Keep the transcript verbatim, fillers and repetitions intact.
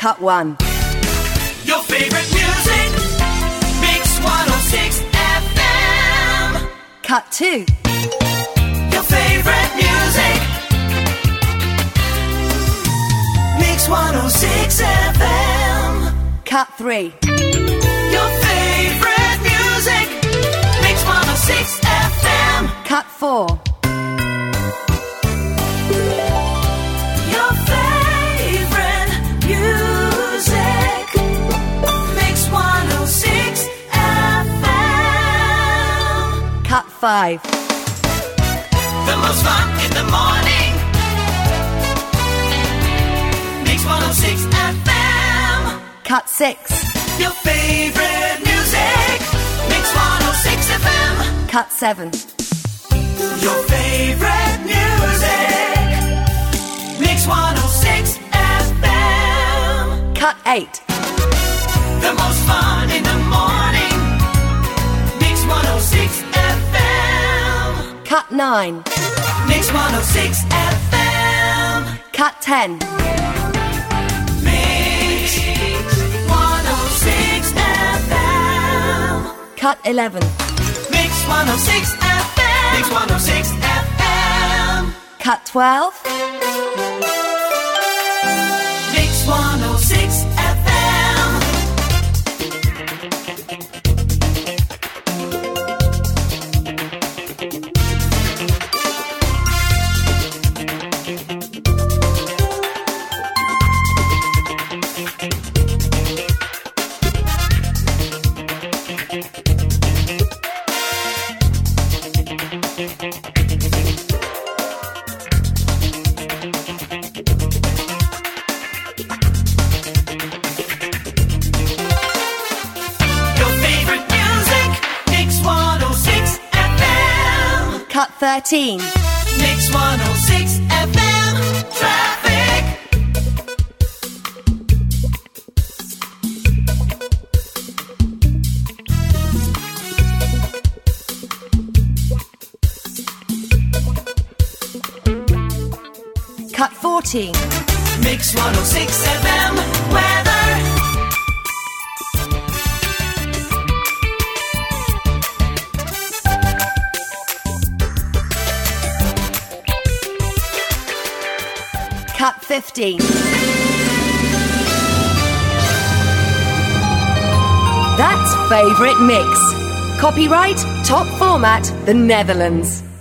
Cut one. Your favorite music, Mix one oh six F M. Cut two. Your favorite music, Mix one oh six F M. Cut three. Your favorite music, Mix one oh six F M. Cut four. Your favorite music, Mix one oh six F M. Cut five. The most fun in the morning, Mix one oh six F M. Cut six. Your favorite music, Mix one oh six F M. Cut seven. Your favorite music, Mix one oh six F M. Cut eight. The most fun in the morning, Mix one oh six F M. Cut nine. Mix one oh six F M. Cut ten. Mix one oh six F M. Cut eleven. Mix one oh six F M. Mix one oh six F M. Cut twelve. Mix one oh six F M. Your favorite music, Mix one oh six F M. Cut thirteen. Mix one oh six F M. Traffic. Cut fourteen. Mix one oh six F M. Weather. Cut fifteen. That's Favourite Mix. Copyright Top Format, The Netherlands.